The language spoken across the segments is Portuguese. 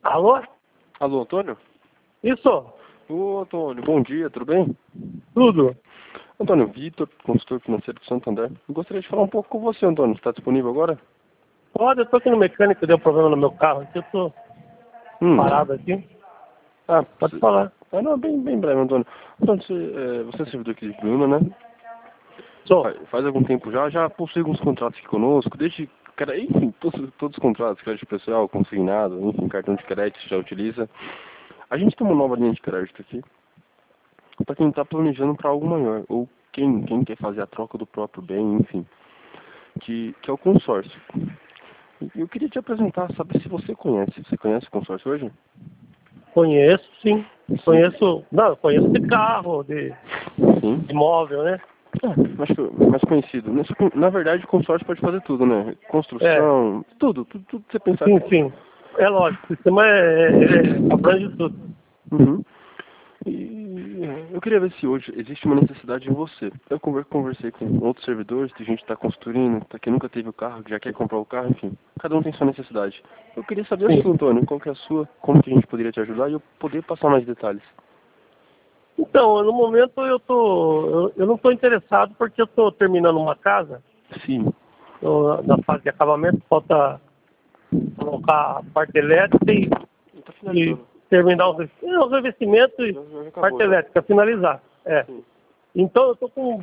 Alô? Alô, Antônio? Isso, Ô, Antônio, bom dia, tudo bem? tudo. Antônio, Vitor, consultor financeiro do Santander. Eu gostaria de falar um pouco com você, Antônio. Está disponível agora? Pode, eu tô aqui no mecânico, deu problema no meu carro aqui, eu tô parado aqui. Ah, Pode falar. não, bem breve, Antônio. Antônio, você é servidor aqui de Bruna, né? Sou. Faz algum tempo já possui alguns contratos aqui conosco, desde, enfim, todos os contratos, crédito pessoal, consignado, enfim, cartão de crédito já utiliza. A gente tem uma nova linha de crédito aqui, para quem está planejando para algo maior, ou quem quer fazer a troca do próprio bem, enfim, que é o consórcio. E eu queria te apresentar, saber se você conhece. Você conhece o consórcio hoje? Conheço, sim. Sim. Conheço, não, conheço de carro, de Sim. imóvel, né? Acho que mais conhecido. Na verdade, o consórcio pode fazer tudo, né? É, Construção, tudo que você pensar. sim. É lógico, o sistema abrange tudo. Uhum. E eu queria ver se hoje existe uma necessidade em você. Eu conversei com outros servidores, tem gente que está construindo, que nunca teve o carro, que já quer comprar o carro, enfim. Cada um tem sua necessidade. Eu queria saber a Sim. sua, Antônio, qual que é a sua, como que a gente poderia te ajudar e eu poder passar mais detalhes. Então, no momento eu não estou interessado porque eu estou terminando uma casa, Sim. tô na fase de acabamento, falta colocar a parte elétrica Está e finalizando. terminar os revestimentos e Já acabou, parte já. elétrica, finalizar. É. Sim. Então eu estou com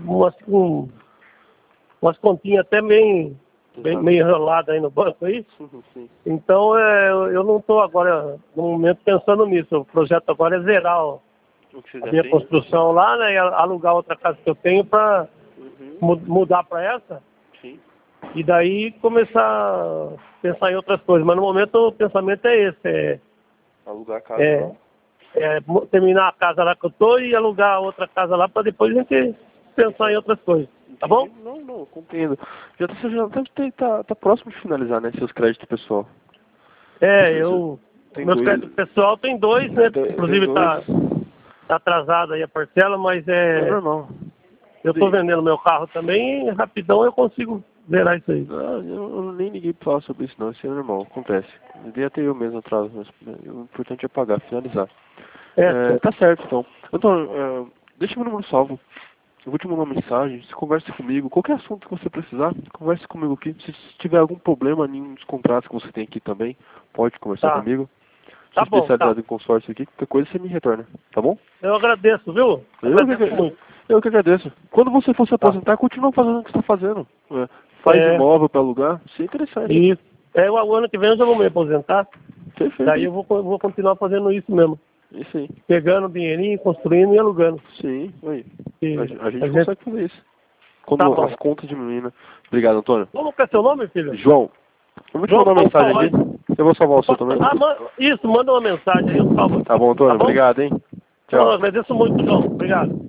umas continhas até meio enroladas aí no banco aí. Sim. Então eu não estou agora, no momento, pensando nisso. O projeto agora é zerar O que você a já minha tem? construção lá, né? E alugar outra casa que eu tenho para Uhum. mudar para essa. Sim. E daí começar a pensar em outras coisas. Mas no momento o pensamento é esse. Alugar a casa É, lá. terminar a casa lá que eu tô e alugar outra casa lá para depois a gente pensar em outras coisas. Tá bom? Entendi. Não, compreendo. Você já deve tá próximo de finalizar, né, seus créditos pessoal. Tem Meus dois. créditos pessoal tem dois, né? Tem Inclusive dois. tá atrasado aí a parcela, mas É normal. eu tô vendendo meu carro também e rapidão eu consigo zerar isso aí. Eu nem liguei pra falar sobre isso não, isso é normal, acontece. Devia ter eu mesmo atraso, mas o importante é pagar, finalizar. Sim. Tá certo então. Então, deixa meu número salvo. Eu vou te mandar uma mensagem, você conversa comigo, qualquer assunto que você precisar, converse comigo aqui. Se tiver algum problema em um dos contratos que você tem aqui também, pode conversar Tá. comigo. Sou Tá bom, tá. especializado em consórcio aqui, qualquer coisa você me retorna, tá bom? Eu agradeço, viu? Agradeço muito. Eu que agradeço. Quando você for se Tá. aposentar, continua fazendo o que você está fazendo. Faz imóvel para alugar, isso é interessante. E o ano que vem eu já vou me aposentar. Perfeito. Daí eu vou continuar fazendo isso mesmo. Isso aí. Pegando dinheirinho, construindo e alugando. Sim, aí. E A gente consegue fazer isso. Tá Quando bom. as contas diminuem, né? Obrigado, Antônio. Como que é seu nome, filho? João, eu vou te João, mandar uma vamos mensagem salvar. aqui. Eu vou salvar o seu também. Isso, manda uma mensagem aí, eu salvo. Tá bom, Tá Antônio. bom? Obrigado, hein? Eu Tchau. agradeço muito, João. Obrigado.